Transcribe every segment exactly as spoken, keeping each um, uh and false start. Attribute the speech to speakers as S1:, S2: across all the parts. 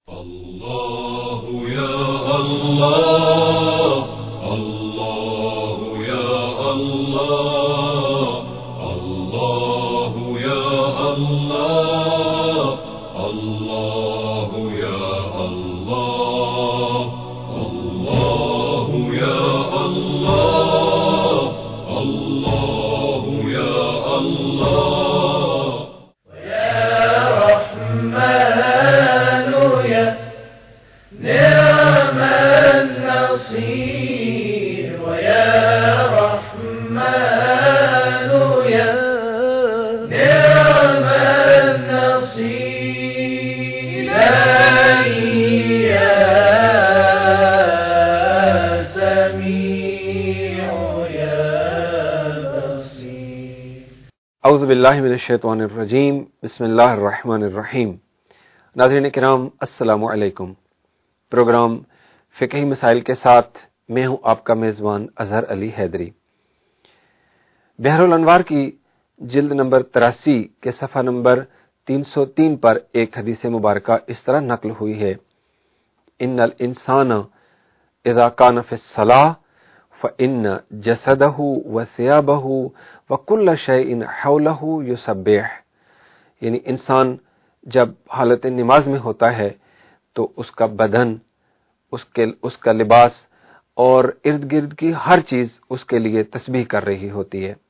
S1: اللہ یا اللہ اللہ یا اللہ اللہ یا اللہ اللہ یا اللہ اللہ یا اللہ اللہ یا اللہ
S2: اعوذ باللہ من الشیطان الرجیم بسم اللہ الرحمن الرحیم۔ ناظرین کرام السلام علیکم۔ پروگرام فقہی مسائل کے ساتھ میں ہوں آپ کا میزبان اظہر علی حیدری۔ بحر الانوار کی جلد نمبر تراسی کے صفحہ نمبر تین سو تین پر ایک حدیث مبارکہ اس طرح نقل ہوئی ہے: ان الانسان اذا کان فی الصلاۃ فإن جسده وثيابه وكل شيء حوله يسبح، یعنی انسان جب حالت نماز میں ہوتا ہے تو اس کا بدن، اس کے اس کا لباس اور ارد گرد کی ہر چیز اس کے لیے تسبیح کر رہی ہوتی ہے۔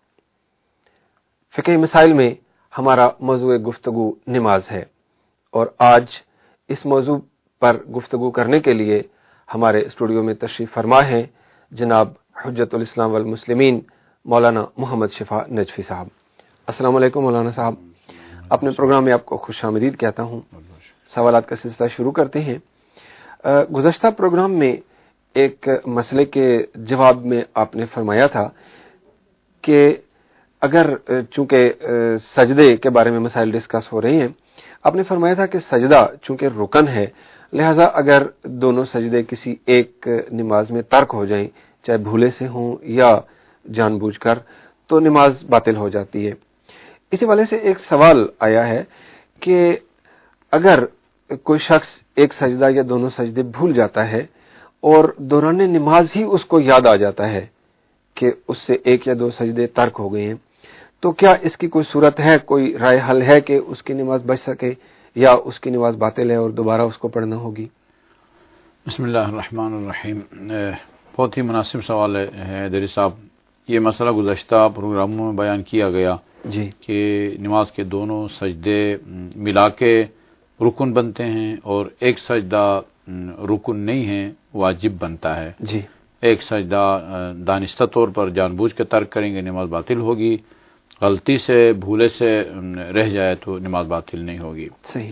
S2: فقہی مسائل میں ہمارا موضوع گفتگو نماز ہے، اور آج اس موضوع پر گفتگو کرنے کے لیے ہمارے اسٹوڈیو میں تشریف فرما ہیں جناب حجت الاسلام والمسلمین مولانا محمد شفا نجفی صاحب۔ السلام علیکم مولانا صاحب، اپنے پروگرام میں آپ کو خوش آمدید کہتا ہوں۔ سوالات کا سلسلہ شروع کرتے ہیں۔ گزشتہ پروگرام میں ایک مسئلے کے جواب میں آپ نے فرمایا تھا کہ اگر چونکہ سجدے کے بارے میں مسائل ڈسکس ہو رہے ہیں، آپ نے فرمایا تھا کہ سجدہ چونکہ رکن ہے، لہذا اگر دونوں سجدے کسی ایک نماز میں ترک ہو جائیں، چاہے بھولے سے ہوں یا جان بوجھ کر، تو نماز باطل ہو جاتی ہے۔ اسی والے سے ایک سوال آیا ہے کہ اگر کوئی شخص ایک سجدہ یا دونوں سجدے بھول جاتا ہے اور دوران نماز ہی اس کو یاد آ جاتا ہے کہ اس سے ایک یا دو سجدے ترک ہو گئے ہیں، تو کیا اس کی کوئی صورت ہے، کوئی رائے حل ہے کہ اس کی نماز بچ سکے یا اس کی نماز باطل ہے اور دوبارہ اس کو پڑھنا ہوگی؟
S3: بسم اللہ الرحمن الرحیم۔ بہت ہی مناسب سوال ہے دری صاحب۔ یہ مسئلہ گزشتہ پروگراموں میں بیان کیا گیا
S2: جی
S3: کہ نماز کے دونوں سجدے ملا کے رکن بنتے ہیں، اور ایک سجدہ رکن نہیں ہے، واجب بنتا ہے۔
S2: جی
S3: ایک سجدہ دانستہ طور پر جان بوجھ کے ترک کریں گے نماز باطل ہوگی، غلطی سے بھولے سے رہ جائے تو نماز باطل نہیں ہوگی۔
S2: صحیح۔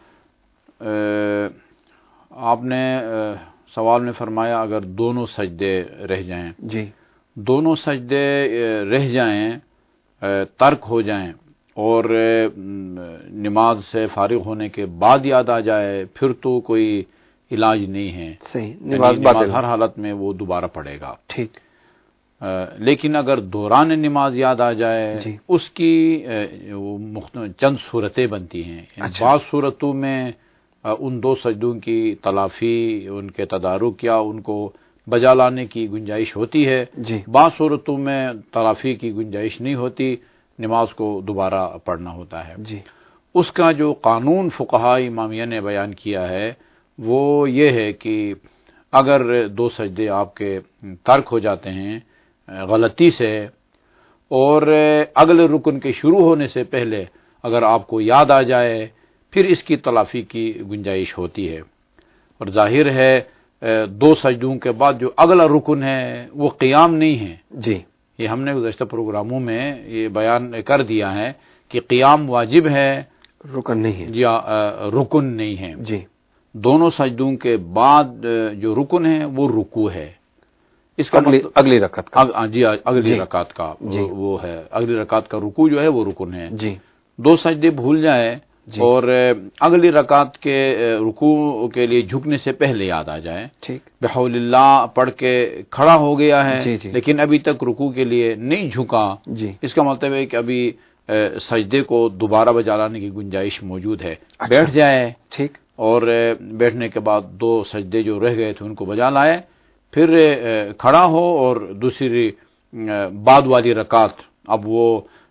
S3: آپ نے سوال میں فرمایا اگر دونوں سجدے رہ جائیں،
S2: جی
S3: دونوں سجدے رہ جائیں، ترک ہو جائیں، اور نماز سے فارغ ہونے کے بعد یاد آ جائے، پھر تو کوئی علاج نہیں ہے،
S2: صحیح،
S3: یعنی
S2: نماز باطل
S3: ہر حالت میں وہ دوبارہ پڑھے گا۔
S2: ٹھیک۔
S3: لیکن اگر دوران نماز یاد آ جائے،
S2: جی
S3: اس کی چند صورتیں بنتی ہیں۔
S2: اچھا۔
S3: بعض صورتوں میں ان دو سجدوں کی تلافی، ان کے تدارک یا ان کو بجا لانے کی گنجائش ہوتی ہے،
S2: جی
S3: بعض صورتوں میں تلافی کی گنجائش نہیں ہوتی، نماز کو دوبارہ پڑھنا ہوتا ہے۔
S2: جی
S3: اس کا جو قانون فقہاء امامیہ نے بیان کیا ہے وہ یہ ہے کہ اگر دو سجدے آپ کے ترک ہو جاتے ہیں غلطی سے، اور اگلے رکن کے شروع ہونے سے پہلے اگر آپ کو یاد آ جائے، پھر اس کی تلافی کی گنجائش ہوتی ہے۔ اور ظاہر ہے دو سجدوں کے بعد جو اگلا رکن ہے وہ قیام نہیں ہے۔
S2: جی
S3: یہ ہم نے گزشتہ پروگراموں میں یہ بیان کر دیا ہے کہ قیام واجب ہے،
S2: رکن نہیں ہے،
S3: یا رکن نہیں ہے۔
S2: جی
S3: دونوں سجدوں کے بعد جو رکن ہے وہ رکوع ہے۔ اس کا
S2: اگلی
S3: مطلب
S2: اگلی رکعت کا،
S3: جی اگلی
S2: جی
S3: رکعت کا
S2: جی
S3: وہ ہے، اگلی رکعت کا رکوع جو ہے وہ رکن ہے۔
S2: جی
S3: دو سجدے بھول جائے
S2: جی
S3: اور اگلی رکعت کے رکوع کے لیے جھکنے سے پہلے یاد آ جائے،
S2: ٹھیک،
S3: بحول اللہ پڑھ کے کھڑا ہو گیا ہے،
S2: جی جی
S3: لیکن ابھی تک رکوع کے لیے نہیں جھکا،
S2: جی
S3: اس کا مطلب ہے کہ ابھی سجدے کو دوبارہ بجا لانے کی گنجائش موجود ہے۔
S2: اچھا،
S3: بیٹھ جائے
S2: ٹھیک،
S3: اور بیٹھنے کے بعد دو سجدے جو رہ گئے تھے ان کو بجا لائے، پھر کھڑا ہو اور دوسری بعد والی رکعت، اب وہ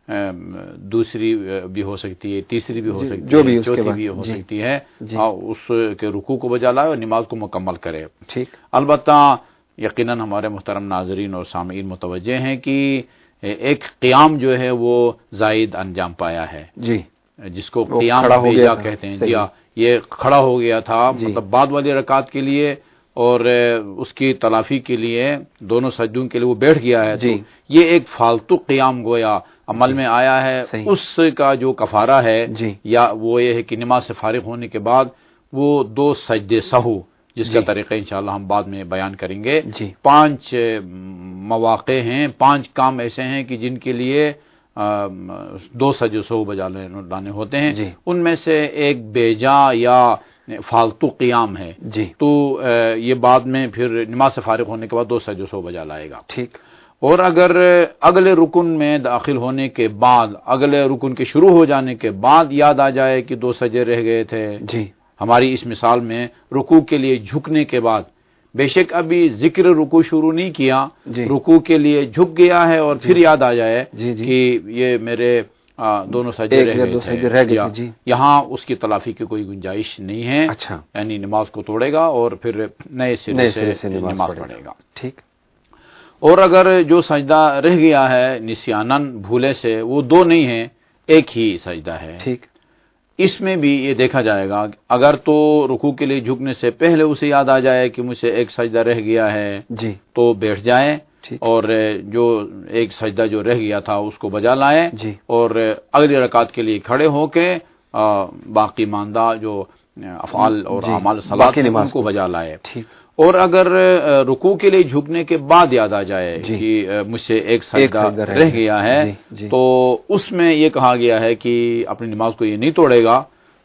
S3: دوسری بھی ہو سکتی ہے، تیسری بھی ہو سکتی ہے، چوتھی بھی ہو سکتی ہے، اس کے رکوع کو بجا لائے اور نماز کو مکمل کرے۔
S2: ٹھیک،
S3: البتہ یقیناً ہمارے محترم ناظرین اور سامعین متوجہ ہیں کہ ایک قیام جو ہے وہ زائد انجام پایا ہے،
S2: جی،
S3: جس کو قیام بیجا کہتے ہیں، جی ہاں، یہ کھڑا ہو گیا تھا، مطلب بعد والی رکعت کے لیے اور اس کی تلافی کے لیے دونوں سجدوں کے لیے وہ بیٹھ گیا ہے، تو یہ ایک فالتو قیام گویا عمل میں آیا ہے، اس کا جو کفارہ ہے یا وہ یہ ہے کہ نماز سے فارغ ہونے کے بعد وہ دو سجدے سہو، جس کا طریقہ انشاءاللہ ہم بعد میں بیان کریں گے، پانچ مواقع ہیں، پانچ کام ایسے ہیں کہ جن کے لیے دو سجدے سہو بجا لانے ہوتے ہیں، ان میں سے ایک بیجا یا فالتو قیام ہے، تو یہ بعد میں پھر نماز سے فارغ ہونے کے بعد دو سجدے سہو بجا لائے گا۔
S2: ٹھیک،
S3: اور اگر اگلے رکن میں داخل ہونے کے بعد، اگلے رکن کے شروع ہو جانے کے بعد یاد آ جائے کہ دو سجدے رہ گئے تھے،
S2: جی،
S3: ہماری اس مثال میں رکوع کے لیے جھکنے کے بعد، بے شک ابھی ذکر رکوع شروع نہیں کیا، رکوع کے لیے جھک گیا ہے اور پھر یاد آ جائے کہ یہ میرے دونوں سجدے رہ گئے تھے، یہاں اس کی تلافی کی کوئی گنجائش نہیں ہے، یعنی نماز کو توڑے گا اور پھر نئے سرے سے نماز پڑھے گا۔
S2: ٹھیک،
S3: اور اگر جو سجدہ رہ گیا ہے نسیانن بھولے سے، وہ دو نہیں ہے، ایک ہی سجدہ ہے،
S2: ٹھیک،
S3: اس میں بھی یہ دیکھا جائے گا، اگر تو رکوع کے لیے جھکنے سے پہلے اسے یاد آ جائے کہ مجھ سے ایک سجدہ رہ گیا ہے،
S2: جی،
S3: تو بیٹھ جائے اور جو ایک سجدہ جو رہ گیا تھا اس کو بجا لائے،
S2: جی،
S3: اور اگلی رکعت کے لیے کھڑے ہو کے باقی ماندہ جو افعال اور اعمال صلاۃ ہیں ان کو بجا لائے۔
S2: ٹھیک،
S3: اور اگر رکوع کے لیے جھکنے کے بعد یاد آ جائے کہ مجھ سے ایک سجدہ رہ گیا ہے، تو اس میں یہ کہا گیا ہے کہ اپنی نماز کو یہ نہیں توڑے گا،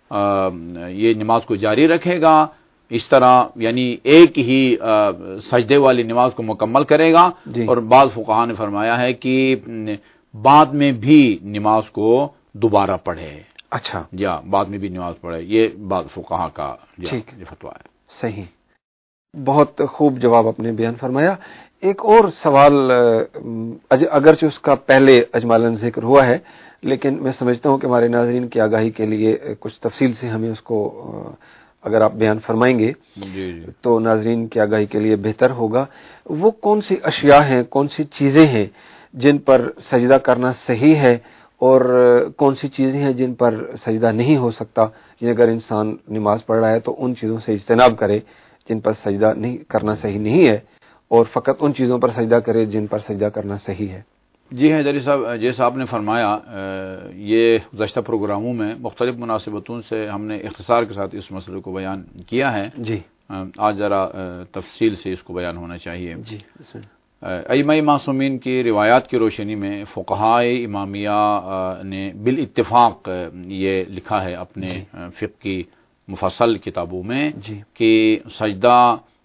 S3: یہ نماز کو جاری رکھے گا، اس طرح یعنی ایک ہی سجدے والی نماز کو مکمل کرے گا، اور بعض فقہاء نے فرمایا ہے کہ بعد میں بھی نماز کو دوبارہ پڑھے۔
S2: اچھا،
S3: یا بعد میں بھی نماز پڑھے، یہ بعض فقہاء کا یہ فتویٰ ہے۔
S2: صحیح، بہت خوب جواب آپ نے بیان فرمایا۔ ایک اور سوال، اگرچہ اس کا پہلے اجمالاً ذکر ہوا ہے، لیکن میں سمجھتا ہوں کہ ہمارے ناظرین کی آگاہی کے لیے کچھ تفصیل سے ہمیں اس کو اگر آپ بیان فرمائیں گے
S3: جی جی
S2: تو ناظرین کی آگاہی کے لیے بہتر ہوگا۔ وہ کون سی اشیاء ہیں، کون سی چیزیں ہیں جن پر سجدہ کرنا صحیح ہے، اور کون سی چیزیں ہیں جن پر سجدہ نہیں ہو سکتا، کہ اگر انسان نماز پڑھ رہا ہے تو ان چیزوں سے اجتناب کرے جن پر سجدہ نہیں کرنا صحیح نہیں ہے، اور فقط ان چیزوں پر سجدہ کرے جن پر سجدہ کرنا صحیح ہے۔
S3: جی ہاں جری صاحب، جیسا آپ نے فرمایا، یہ گزشتہ پروگراموں میں مختلف مناسبتوں سے ہم نے اختصار کے ساتھ اس مسئلے کو بیان کیا ہے،
S2: جی،
S3: آج ذرا تفصیل سے اس کو بیان ہونا چاہیے۔
S2: جی، بسم اللہ۔
S3: ائمہ معصومین کی روایات کی روشنی میں فقہائے امامیہ نے بالاتفاق یہ لکھا ہے اپنے فقہ کی مفصل کتابوں میں
S2: جی،
S3: کہ سجدہ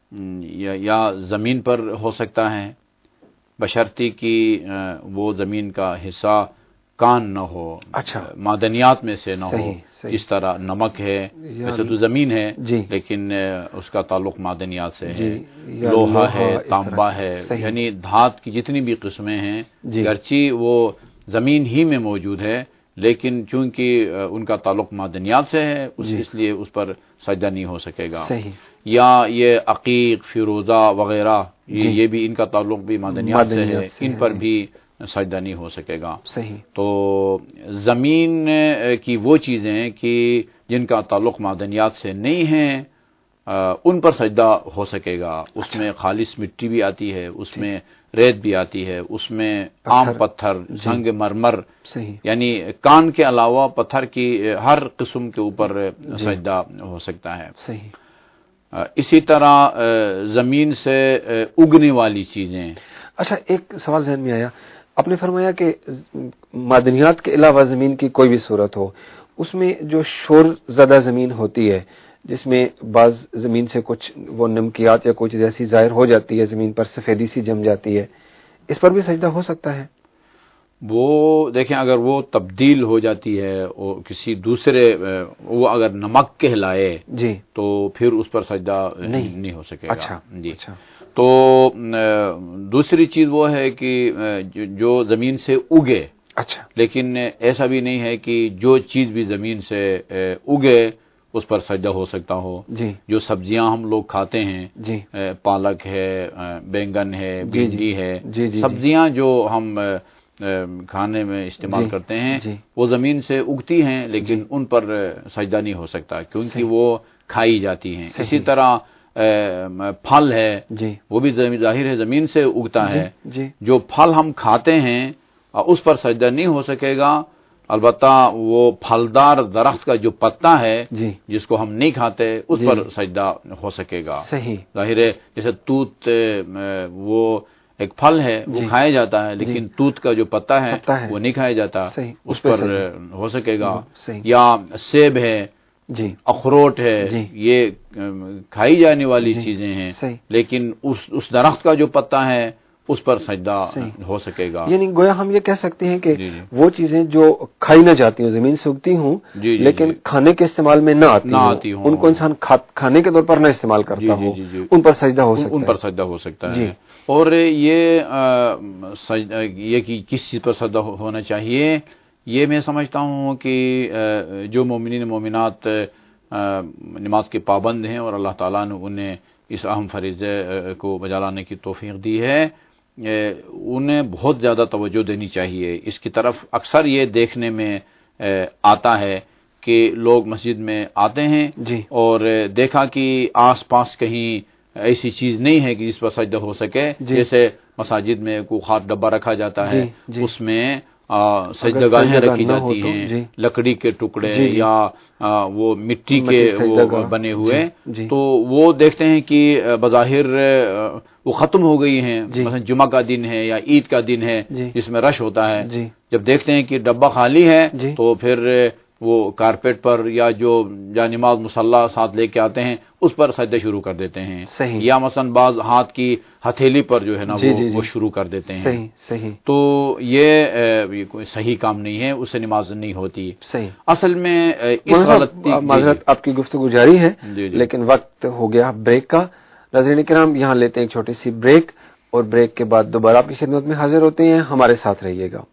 S3: یا زمین پر ہو سکتا ہے، بشرطی کہ وہ زمین کا حصہ کان نہ ہو،
S2: اچھا،
S3: معدنیات میں سے نہ ہو،
S2: صحیح، صحیح،
S3: اس طرح نمک ہے، ویسے تو زمین ہے
S2: جی،
S3: لیکن اس کا تعلق معدنیات سے
S2: جی،
S3: ہے، لوہا ہے، تانبا ہے، یعنی دھات کی جتنی بھی قسمیں ہیں،
S2: جی،
S3: گرچہ وہ زمین ہی میں موجود ہے لیکن چونکہ ان کا تعلق معدنیات سے ہے، اس
S2: جی،
S3: اس لیے اس پر سجدہ نہیں ہو سکے گا۔
S2: صحیح،
S3: یا یہ عقیق، فیروزہ وغیرہ، یہ
S2: جی،
S3: یہ بھی ان کا تعلق بھی معدنیات سے ہے،
S2: معدنیات سے
S3: ان
S2: ہے،
S3: پر بھی سجدہ نہیں ہو سکے گا۔
S2: صحیح،
S3: تو زمین کی وہ چیزیں کہ جن کا تعلق معدنیات سے نہیں ہیں، ان پر سجدہ ہو سکے گا، اس میں خالص مٹی بھی آتی ہے، اس میں ریت بھی آتی ہے، اس میں عام پتھر، سنگ مرمر،
S2: صحیح،
S3: یعنی کان کے علاوہ پتھر کی ہر قسم کے اوپر سجدہ ہو سکتا ہے۔
S2: صحیح،
S3: اسی طرح زمین سے اگنے والی چیزیں۔
S2: اچھا، ایک سوال ذہن میں آیا، آپ نے فرمایا کہ معدنیات کے علاوہ زمین کی کوئی بھی صورت ہو، اس میں جو شور زدہ زمین ہوتی ہے، جس میں بعض زمین سے کچھ وہ نمکیات یا کچھ ایسی ظاہر ہو جاتی ہے، زمین پر سفیدی سی جم جاتی ہے، اس پر بھی سجدہ ہو سکتا ہے؟
S3: وہ دیکھیں اگر وہ تبدیل ہو جاتی ہے اور کسی دوسرے وہ اگر نمک کہلائے
S2: جی
S3: تو پھر اس پر سجدہ نہیں, نہیں ہو سکے گا.
S2: اچھا
S3: جی
S2: اچھا.
S3: تو دوسری چیز وہ ہے کہ جو زمین سے اگے.
S2: اچھا.
S3: لیکن ایسا بھی نہیں ہے کہ جو چیز بھی زمین سے اگے اس پر سجدہ ہو سکتا ہو.
S2: جی.
S3: جو سبزیاں ہم لوگ کھاتے ہیں
S2: جی
S3: پالک ہے, بینگن ہے,
S2: جی
S3: بھنڈی ہے,
S2: جی جی
S3: سبزیاں جو ہم کھانے میں استعمال
S2: جی
S3: کرتے ہیں
S2: جی
S3: وہ زمین سے اگتی ہیں لیکن
S2: جی
S3: ان پر سجدہ نہیں ہو سکتا کیونکہ
S2: صحیح.
S3: وہ کھائی جاتی ہیں.
S2: صحیح.
S3: اسی طرح پھل ہے
S2: جی
S3: وہ بھی ظاہر ہے زمین سے اگتا
S2: جی
S3: ہے.
S2: جی
S3: جو پھل ہم کھاتے ہیں اس پر سجدہ نہیں ہو سکے گا. البتہ وہ پھلدار درخت کا جو پتا ہے
S2: جی
S3: جس کو ہم نہیں کھاتے اس
S2: جی
S3: پر سجدہ ہو سکے گا.
S2: صحیح.
S3: ظاہر ہے جیسے توت وہ ایک پھل ہے وہ
S2: جی
S3: کھایا جاتا ہے لیکن
S2: جی
S3: توت کا جو پتا ہے
S2: پتا ہے
S3: وہ نہیں کھایا جاتا.
S2: صحیح.
S3: اس پر ہو سکے گا.
S2: صحیح.
S3: یا سیب ہے,
S2: جی
S3: اخروٹ ہے,
S2: جی
S3: یہ کھائی جانے والی
S2: جی
S3: چیزیں ہیں
S2: صحیح.
S3: لیکن اس اس درخت کا جو پتا ہے اس پر سجدہ
S2: صحیح.
S3: ہو سکے گا.
S2: یعنی گویا ہم یہ کہہ سکتے ہیں کہ
S3: جی جی
S2: وہ چیزیں جو کھائی نہ جاتی ہوں زمین سے اگتی ہوں
S3: جی جی
S2: لیکن
S3: جی
S2: کھانے کے استعمال میں نہ آتی
S3: نہ
S2: ہوں,
S3: آتی ہوں
S2: ان کو انسان کھانے کے طور پر نہ استعمال کرتا
S3: جی جی
S2: ہو
S3: جی جی
S2: ان پر سجدہ ہو سکتا
S3: ان پر
S2: ہے.
S3: سجدہ ہو سکتا
S2: جی.
S3: ہے. اور یہ سجدہ یہ کہ کس چیز پر سجدہ ہونا چاہیے یہ میں سمجھتا ہوں کہ جو مومنین مومنات نماز کے پابند ہیں اور اللہ تعالیٰ نے انہیں اس اہم فریضے کو بجا لانے کی توفیق دی ہے انہیں بہت زیادہ توجہ دینی چاہیے. اس کی طرف اکثر یہ دیکھنے میں آتا ہے کہ لوگ مسجد میں آتے ہیں
S2: جی
S3: اور دیکھا کہ آس پاس کہیں ایسی چیز نہیں ہے کہ جس پر سجدہ ہو سکے.
S2: جی.
S3: جیسے مساجد میں کوئی خاص ڈبہ رکھا جاتا ہے
S2: جی جی
S3: اس میں سجدہ گاہیں رکھی جاتی ہیں
S2: جی
S3: لکڑی کے ٹکڑے
S2: جی جی
S3: یا آ, وہ مٹی کے
S2: سجدہ
S3: وہ
S2: گاہ
S3: بنے ہوئے
S2: جی جی
S3: تو وہ دیکھتے ہیں کہ بظاہر وہ ختم ہو گئی ہیں.
S2: جی
S3: مثلا جمعہ کا دن ہے یا عید کا دن ہے
S2: جی
S3: جس میں رش ہوتا ہے.
S2: جی
S3: جب دیکھتے ہیں کہ ڈبہ خالی ہے
S2: جی
S3: تو پھر وہ کارپیٹ پر یا جو جانماز مصلی ساتھ لے کے آتے ہیں اس پر سجدہ شروع کر دیتے ہیں.
S2: صحیح.
S3: یا مثلا بعض ہاتھ کی ہتھیلی پر جو ہے نا
S2: جی
S3: وہ,
S2: جی جی
S3: وہ شروع کر دیتے ہیں.
S2: صحیح صحیح.
S3: تو یہ, یہ کوئی صحیح کام نہیں ہے, اس سے نماز نہیں ہوتی.
S2: صحیح.
S3: اصل میں اس غلطی
S2: معذرت آپ کی گفتگو جاری ہے
S3: جی جی.
S2: لیکن وقت ہو گیا بریک کا. ناظرین کرام یہاں لیتے ہیں ایک چھوٹی سی بریک اور بریک کے بعد دوبارہ آپ کی خدمت میں حاضر ہوتے ہیں. ہمارے ساتھ رہیے گا.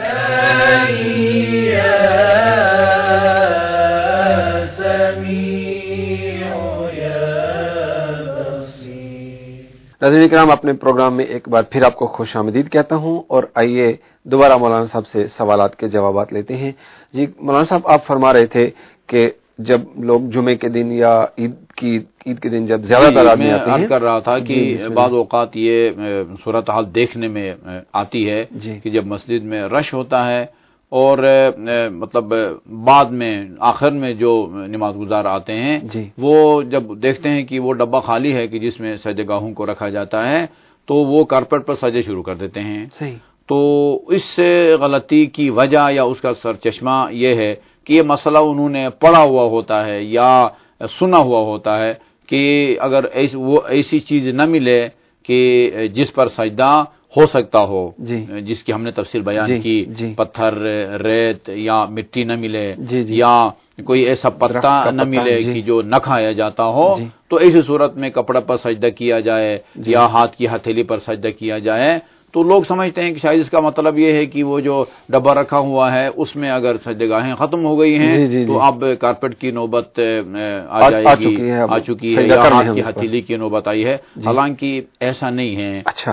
S2: ناظرین کرام اپنے پروگرام میں ایک بار پھر آپ کو خوش آمدید کہتا ہوں اور آئیے دوبارہ مولانا صاحب سے سوالات کے جوابات لیتے ہیں. جی مولانا صاحب آپ فرما رہے تھے کہ جب لوگ جمعے کے دن یا عید کی عید کے دن جب زیادہ تعداد میں آتے ہیں.
S3: میں کر رہا تھا کہ
S2: جی
S3: بعض اوقات یہ صورتحال دیکھنے میں آتی ہے
S2: جی.
S3: کہ جب مسجد میں رش ہوتا ہے اور مطلب بعد میں آخر میں جو نماز گزار آتے ہیں
S2: جی.
S3: وہ جب دیکھتے ہیں کہ وہ ڈبہ خالی ہے کہ جس میں سجدہ گاہوں کو رکھا جاتا ہے تو وہ کارپیٹ پر سجدے شروع کر دیتے ہیں.
S2: صحیح.
S3: تو اس سے غلطی کی وجہ یا اس کا سرچشمہ یہ ہے کہ یہ مسئلہ انہوں نے پڑھا ہوا ہوتا ہے یا سنا ہوا ہوتا ہے کہ اگر ایس وہ ایسی چیز نہ ملے کہ جس پر سجدہ ہو سکتا ہو
S2: جی.
S3: جس کی ہم نے تفصیل بیان
S2: جی.
S3: کی
S2: جی.
S3: پتھر ریت یا مٹی نہ ملے
S2: جی. جی.
S3: یا کوئی ایسا پتا نہ ملے
S2: جی.
S3: کہ جو نہ کھایا جاتا ہو
S2: جی.
S3: تو ایسی صورت میں کپڑا پر سجدہ کیا جائے
S2: جی.
S3: یا ہاتھ کی ہتھیلی پر سجدہ کیا جائے تو لوگ سمجھتے ہیں کہ شاید اس کا مطلب یہ ہے کہ وہ جو ڈبہ رکھا ہوا ہے اس میں اگر سجدہ گاہیں ختم ہو گئی ہیں
S2: جی جی
S3: تو
S2: جی.
S3: اب کارپیٹ کی نوبت آ جائے گی آ چکی ہے یا ہاتھ کی ہتھیلی کی نوبت آئی ہے. حالانکہ ایسا نہیں ہے.
S2: اچھا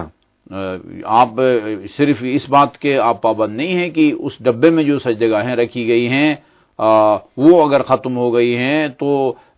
S3: آپ صرف اس بات کے آپ پابند نہیں ہیں کہ اس ڈبے میں جو سجدہ گاہیں رکھی گئی ہیں وہ اگر ختم ہو گئی ہیں تو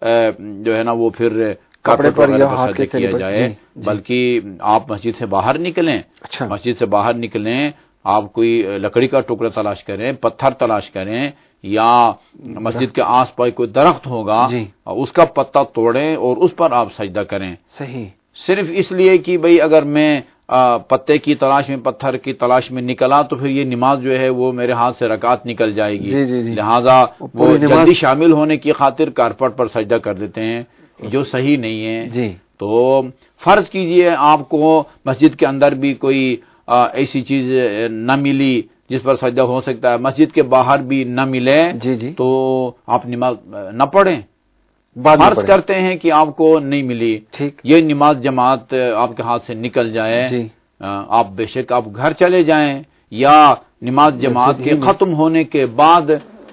S3: جو ہے نا وہ پھر
S2: کپڑے پر یا ہاتھ
S3: سجدہ کیا جائے.
S2: جی. جی.
S3: بلکہ آپ مسجد سے باہر نکلیں.
S2: اچھا.
S3: مسجد سے باہر نکلیں آپ کوئی لکڑی کا ٹکڑا تلاش کریں پتھر تلاش کریں یا مسجد کے آس پاس کوئی درخت ہوگا
S2: جی.
S3: اس کا پتا توڑیں اور اس پر آپ سجدہ کریں.
S2: صحیح.
S3: صرف اس لیے کہ بھئی اگر میں پتے کی تلاش میں پتھر کی تلاش میں نکلا تو پھر یہ نماز جو ہے وہ میرے ہاتھ سے رکعت نکل جائے گی.
S2: جی جی جی.
S3: لہذا
S2: وہ
S3: وہ جلدی شامل ہونے کی خاطر کارپیٹ پر سجدہ کر دیتے ہیں جو صحیح نہیں ہے.
S2: جی.
S3: تو فرض کیجئے آپ کو مسجد کے اندر بھی کوئی ایسی چیز نہ ملی جس پر سجدہ ہو سکتا ہے، مسجد کے باہر بھی نہ ملے
S2: جی جی
S3: تو آپ نماز نہ پڑھیں.
S2: بعد میں
S3: فرض
S2: پڑھیں.
S3: کرتے ہیں کہ آپ کو نہیں ملی،
S2: ٹھیک.
S3: یہ نماز جماعت آپ کے ہاتھ سے نکل جائے،
S2: جی
S3: آپ بے شک آپ گھر چلے جائیں، یا نماز جماعت
S2: مسجد
S3: کے
S2: ہی میں.
S3: ختم ہونے کے بعد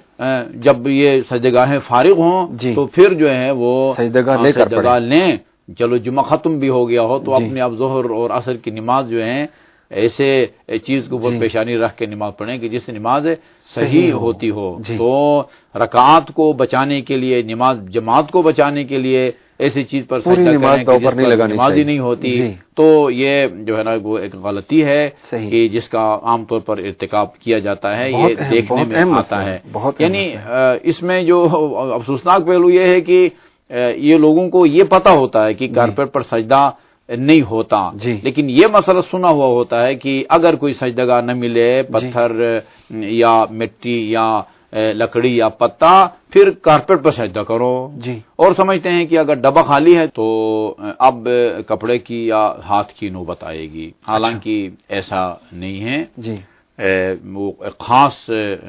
S3: جب یہ سجدگاہیں فارغ ہوں
S2: جی.
S3: تو پھر جو ہے وہ
S2: سجدگاہ لے کر
S3: سجدگاہ لیں. چلو جمعہ ختم بھی ہو گیا ہو تو
S2: جی.
S3: اپنے اب ظہر اور عصر کی نماز جو ہے ایسے چیز کو
S2: جی.
S3: پیشانی رکھ کے نماز پڑھیں کہ جس سے نماز
S2: صحیح
S3: صحیح
S2: ہو.
S3: ہوتی ہو.
S2: جی.
S3: تو رکعات کو بچانے کے لیے، نماز جماعت کو بچانے کے لیے ایسی چیز پر
S2: پوری
S3: سجدہ
S2: نماز
S3: کریں کہ
S2: دو
S3: جس
S2: پر نہیں
S3: پر
S2: لگانی
S3: نماز ہی
S2: چاہیے.
S3: نہیں ہوتی،
S2: جی.
S3: تو یہ جو ہے نا وہ ایک غلطی ہے
S2: صحیح.
S3: کہ جس کا عام طور پر ارتکاب کیا جاتا ہے.
S2: بہت
S3: یہ
S2: اہم-
S3: دیکھنے
S2: بہت
S3: میں
S2: اہم
S3: آتا
S2: مسئلہ
S3: ہے.
S2: بہت اہم
S3: یعنی
S2: مسئلہ ہے.
S3: اس میں جو افسوسناک پہلو یہ ہے کہ یہ لوگوں کو یہ پتا ہوتا ہے کہ کارپیٹ پر سجدہ نہیں ہوتا،
S2: جی.
S3: لیکن یہ مسئلہ سنا ہوا ہوتا ہے کہ اگر کوئی سجدگاہ نہ ملے، پتھر یا مٹی یا لکڑی یا پتا، پھر کارپیٹ پر سجدہ کرو.
S2: جی.
S3: اور سمجھتے ہیں کہ اگر ڈبہ خالی ہے تو اب کپڑے کی یا ہاتھ کی نوبت آئے گی. حالانکہ ایسا نہیں ہے.
S2: جی.
S3: وہ ایک خاص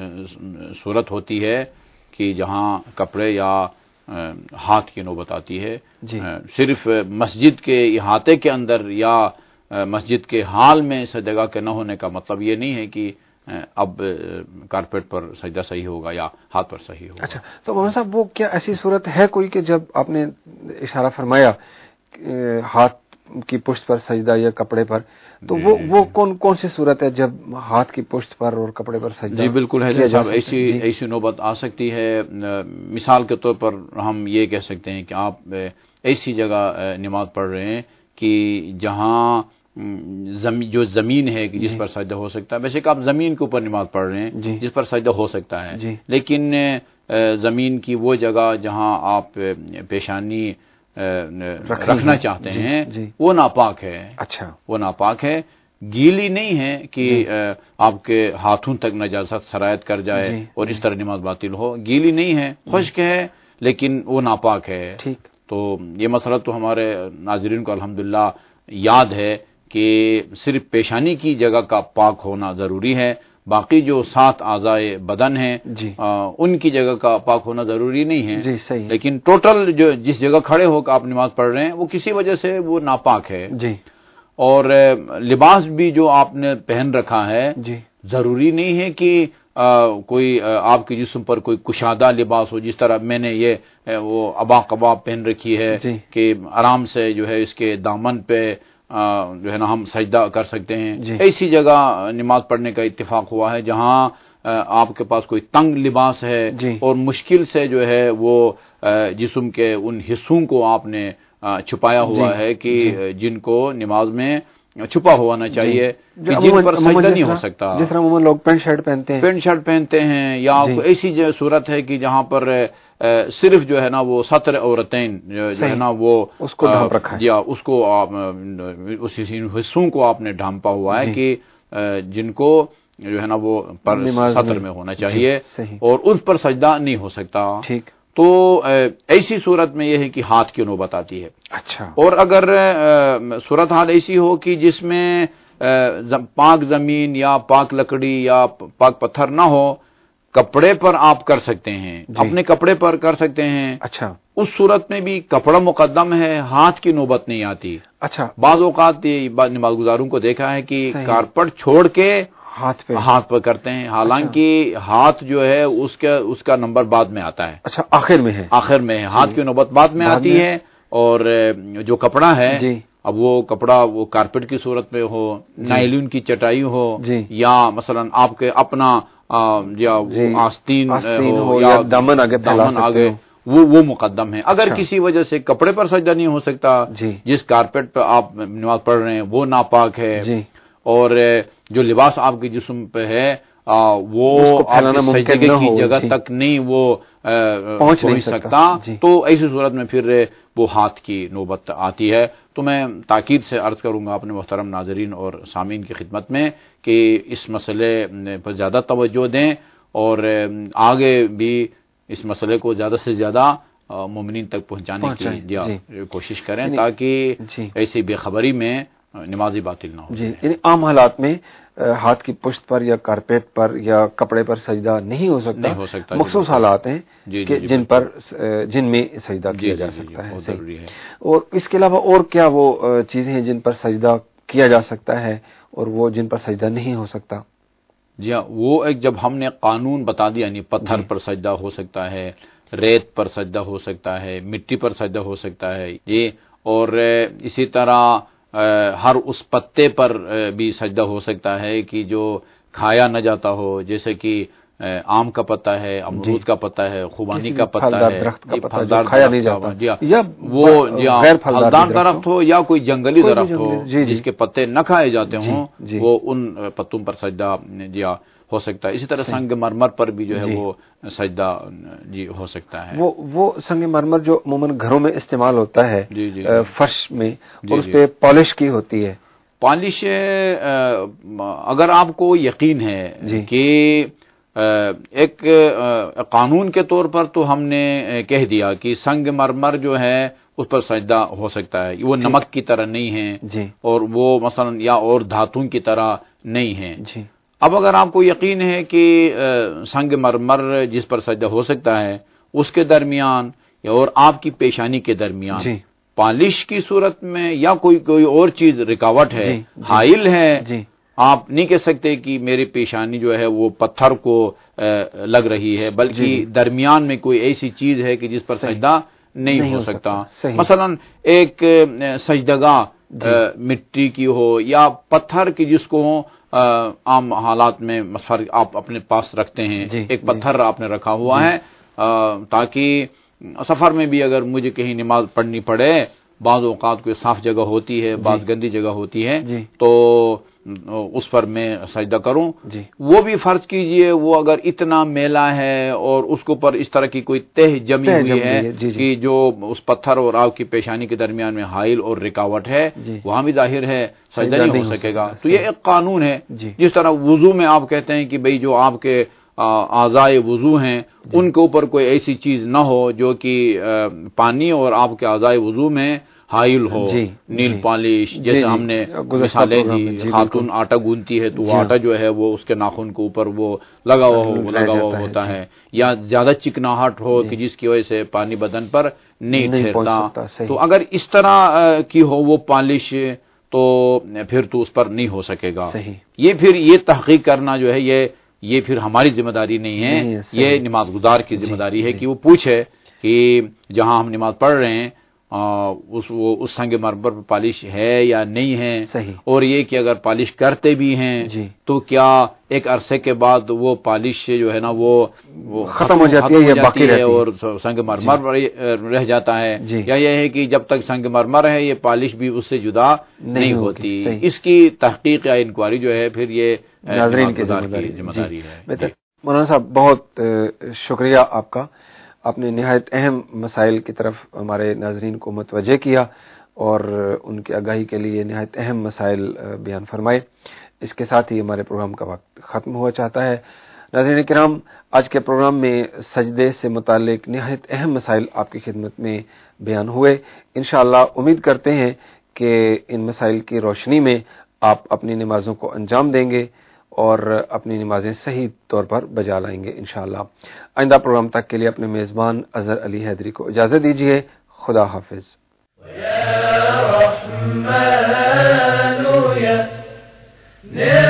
S3: صورت ہوتی ہے کہ جہاں کپڑے یا ہاتھ کی نوبت آتی ہے.
S2: جی.
S3: صرف مسجد کے احاطے کے اندر یا مسجد کے حال میں سجدگاہ کے نہ ہونے کا مطلب یہ نہیں ہے کہ اب کارپیٹ پر سجدہ صحیح ہوگا یا ہاتھ پر صحیح ہوگا.
S2: اچھا، تو مولانا صاحب وہ کیا ایسی صورت ہے کوئی کہ جب آپ نے اشارہ فرمایا ہاتھ کی پشت پر سجدہ یا کپڑے پر، تو وہ وہ کون کون سی صورت ہے جب ہاتھ کی پشت پر اور کپڑے پر سجدہ؟
S3: جی بالکل ہے صاحب، ایسی ایسی نوبت آ سکتی ہے. مثال کے طور پر ہم یہ کہہ سکتے ہیں کہ آپ ایسی جگہ نماز پڑھ رہے ہیں کہ جہاں زمین جو زمین ہے کہ جس پر سجدہ ہو سکتا ہے. ویسے کہ آپ زمین کے اوپر نماز پڑھ رہے ہیں جس پر سجدہ ہو سکتا ہے، لیکن زمین کی وہ جگہ جہاں آپ پیشانی رکھنا چاہتے ہیں وہ ناپاک ہے.
S2: اچھا،
S3: وہ ناپاک ہے. گیلی نہیں ہے کہ آپ کے ہاتھوں تک نجاست سرایت کر جائے اور اس طرح نماز باطل ہو. گیلی نہیں ہے، خشک ہے، لیکن وہ ناپاک ہے.
S2: ٹھیک.
S3: تو یہ مسئلہ تو ہمارے ناظرین کو الحمدللہ یاد ہے کہ صرف پیشانی کی جگہ کا پاک ہونا ضروری ہے، باقی جو سات اعضائے بدن ہیں
S2: جی.
S3: ان کی جگہ کا پاک ہونا ضروری نہیں ہے.
S2: جی صحیح.
S3: لیکن ٹوٹل جو جس جگہ کھڑے ہو کر آپ نماز پڑھ رہے ہیں وہ کسی وجہ سے وہ ناپاک ہے.
S2: جی.
S3: اور لباس بھی جو آپ نے پہن رکھا ہے
S2: جی
S3: ضروری نہیں ہے کہ آ, کوئی آ, آپ کے جسم پر کوئی کشادہ لباس ہو، جس طرح میں نے یہ وہ ابا کباب پہن رکھی ہے
S2: جی. کہ
S3: آرام سے جو ہے اس کے دامن پہ آ, جو ہے نا ہم سجدہ کر سکتے ہیں.
S2: جی.
S3: ایسی جگہ نماز پڑھنے کا اتفاق ہوا ہے جہاں آ, آپ کے پاس کوئی تنگ لباس ہے
S2: جی.
S3: اور مشکل سے جو ہے وہ آ, جسم کے ان حصوں کو آپ نے آ, چھپایا ہوا
S2: جی.
S3: ہے کہ
S2: جی.
S3: جن کو نماز میں چھپا ہونا چاہیے
S2: جی.
S3: کہ جن پر سجدہ نہیں ہو سکتا.
S2: جس طرح عموماً لوگ پینٹ شرٹ پہنتے ہیں
S3: پینٹ شرٹ پہنتے ہیں یا
S2: جی.
S3: ایسی صورت ہے کہ جہاں پر صرف جو ہے نا وہ سطر عورتین جو ہے نا وہ
S2: اس کو ڈھانپ رکھا ہے،
S3: یا اس کو اس حصوں کو آپ نے ڈھانپا ہوا ہے
S2: جی.
S3: کہ جن کو جو ہے نا وہ پر سطر میں ہونا چاہیے
S2: جی.
S3: اور اس پر سجدہ نہیں ہو سکتا.
S2: ٹھیک.
S3: تو ایسی صورت میں یہ ہے کہ ہاتھ کی نوبت آتی ہے.
S2: اچھا.
S3: اور اگر صورت حال ایسی ہو کہ جس میں پاک زمین یا پاک لکڑی یا پاک پتھر نہ ہو، کپڑے پر آپ کر سکتے ہیں،
S2: جی.
S3: اپنے کپڑے پر کر سکتے ہیں.
S2: اچھا.
S3: اس صورت میں بھی کپڑا مقدم ہے، ہاتھ کی نوبت نہیں آتی.
S2: اچھا.
S3: بعض اوقات نماز گزاروں کو دیکھا ہے کہ
S2: صحیح.
S3: کارپٹ چھوڑ کے
S2: ہاتھ پہ
S3: ہاتھ پر کرتے ہیں، حالانکہ ہاتھ جو ہے اس کا اس کا نمبر بعد میں آتا ہے.
S2: اچھا، آخر میں ہے.
S3: آخر میں ہاتھ کی نوبت بعد میں آتی ہے. اور جو کپڑا ہے
S2: جی.
S3: اب وہ کپڑا وہ کارپیٹ کی صورت میں ہو، نائلون کی چٹائی ہو،
S2: جی.
S3: یا مثلا آپ کے اپنا یا آستین ہو یا
S2: دامن آگے
S3: دامن آگے وہ وہ مقدم ہے. اگر کسی وجہ سے کپڑے پر سجدہ نہیں ہو سکتا، جس کارپیٹ پہ آپ نماز پڑھ رہے ہیں وہ ناپاک ہے، اور جو لباس آپ کے جسم پہ ہے وہ آپ کی سجدے کی جگہ تک نہیں وہ پہنچ نہیں سکتا، تو ایسی صورت میں پھر وہ ہاتھ کی نوبت آتی ہے. تو میں تاکید سے عرض کروں گا اپنے محترم ناظرین اور سامعین کی خدمت میں کہ اس مسئلے پر زیادہ توجہ دیں اور آگے بھی اس مسئلے کو زیادہ سے زیادہ مومنین تک پہنچانے کی کوشش کریں، تاکہ ایسی بے خبری میں نمازی باطل نہ ہو
S2: جی، یعنی عام حالات میں ہاتھ کی پشت پر یا کارپیٹ پر یا کپڑے پر سجدہ نہیں ہو سکتا،
S3: نہیں ہو سکتا،
S2: مخصوص حالات ہیں
S3: جی
S2: کہ
S3: جی
S2: جن پر جن میں سجدہ کیا جا سکتا ہے،
S3: ضروری ہے۔
S2: اور اس کے علاوہ اور کیا وہ چیزیں ہیں جن پر سجدہ کیا جا سکتا ہے اور وہ جن پر سجدہ نہیں ہو سکتا؟
S3: جی ہاں، وہ ایک جب ہم نے قانون بتا دیا، یعنی پتھر پر سجدہ ہو سکتا ہے، ریت پر سجدہ ہو سکتا ہے، مٹی پر سجدہ ہو سکتا ہے، یہ اور اسی طرح ہر اس پتے پر بھی سجدہ ہو سکتا ہے کہ جو کھایا نہ جاتا ہو، جیسے کہ آم کا پتا ہے، امرود کا پتا ہے، خوبانی کا پتا ہے،
S2: پھلدار کھایا نہیں جاتا،
S3: یا وہ پھلدار درخت ہو یا کوئی جنگلی درخت ہو جس کے پتے نہ کھائے جاتے ہوں، وہ ان پتوں پر سجدہ جیا ہو سکتا ہے۔ اسی طرح سنگ مرمر پر بھی جو ہے وہ سجدہ جی ہو سکتا ہے۔
S2: وہ وہ سنگ مرمر جو عموماً گھروں میں استعمال ہوتا ہے
S3: جی جی
S2: فرش میں، اور اس پہ پالش کی ہوتی ہے،
S3: پالش اگر آپ کو یقین ہے کہ ایک قانون کے طور پر تو ہم نے کہہ دیا کہ سنگ مرمر جو ہے اس پر سجدہ ہو سکتا ہے، وہ نمک کی طرح نہیں ہے اور وہ مثلا یا اور دھاتوں کی طرح نہیں ہے۔ اب اگر آپ کو یقین ہے کہ سنگ مرمر جس پر سجدہ ہو سکتا ہے اس کے درمیان اور آپ کی پیشانی کے درمیان پالش کی صورت میں یا کوئی کوئی اور چیز رکاوٹ ہے، حائل ہے، آپ نہیں کہہ سکتے کہ میری پیشانی جو ہے وہ پتھر کو لگ رہی ہے، بلکہ درمیان میں کوئی ایسی چیز ہے کہ جس پر سجدہ نہیں ہو سکتا۔ مثلا ایک سجدگاہ مٹی کی ہو یا پتھر کی جس کو عام حالات میں آپ اپنے پاس رکھتے ہیں، ایک پتھر آپ نے رکھا ہوا ہے تاکہ سفر میں بھی اگر مجھے کہیں نماز پڑھنی پڑے، بعض اوقات کوئی صاف جگہ ہوتی ہے، بعض گندی جگہ ہوتی ہے، تو اس پر میں سجدہ کروں۔ وہ بھی فرض کیجئے وہ اگر اتنا میلا ہے اور اس کے اوپر اس طرح کی کوئی تہ جمی ہوئی ہے کہ جو اس پتھر اور آپ کی پیشانی کے درمیان میں حائل اور رکاوٹ ہے، وہاں بھی ظاہر ہے سجدہ نہیں ہو سکے گا۔ تو یہ ایک قانون ہے، جس طرح وضو میں آپ کہتے ہیں کہ بھئی جو آپ کے اعضائے وضو ہیں ان کے اوپر کوئی ایسی چیز نہ ہو جو کہ پانی اور آپ کے اعضائے وضو میں حائل ہو، نیل پالش جیسے ہم نے مثالیں دی، خاتون آٹا گونتی ہے تو وہ آٹا جو ہے وہ اس کے ناخن کے اوپر وہ لگا ہوا ہو لگا ہوا ہوتا ہے، یا زیادہ چکناہٹ ہو کہ جس کی وجہ سے پانی بدن پر نہیں ٹھہرتا، تو اگر اس طرح کی ہو وہ پالش تو پھر تو اس پر نہیں ہو سکے گا۔ یہ پھر یہ تحقیق کرنا جو ہے یہ یہ پھر ہماری ذمہ داری نہیں ہے، یہ نماز گزار کی ذمہ داری ہے کہ وہ پوچھے کہ جہاں ہم نماز پڑھ رہے ہیں اس وہ اس سنگ مرمر پر پالش ہے یا نہیں ہے، اور یہ کہ اگر پالش کرتے بھی ہیں تو کیا ایک عرصے کے بعد وہ پالش جو ہے نا وہ
S2: ختم ہو جاتی ہے یا باقی رہتی ہے
S3: اور سنگ مرمر رہ جاتا ہے، یا یہ ہے کہ جب تک سنگ مرمر ہے یہ پالش بھی اس سے جدا نہیں ہوتی۔ اس کی تحقیق یا انکوائری جو ہے پھر یہ
S2: ناظرین کی ذمہ داری ہے۔ مولانا صاحب بہت شکریہ آپ کا، آپ نے نہایت اہم مسائل کی طرف ہمارے ناظرین کو متوجہ کیا اور ان کی آگاہی کے لیے نہایت اہم مسائل بیان فرمائے۔ اس کے ساتھ ہی ہمارے پروگرام کا وقت ختم ہوا چاہتا ہے۔ ناظرین کرام، آج کے پروگرام میں سجدے سے متعلق نہایت اہم مسائل آپ کی خدمت میں بیان ہوئے۔ انشاءاللہ امید کرتے ہیں کہ ان مسائل کی روشنی میں آپ اپنی نمازوں کو انجام دیں گے اور اپنی نمازیں صحیح طور پر بجا لائیں گے انشاءاللہ۔ آئندہ پروگرام تک کے لیے اپنے میزبان اظہر علی حیدری کو اجازت دیجیے۔ خدا حافظ۔
S1: یا رحمن یا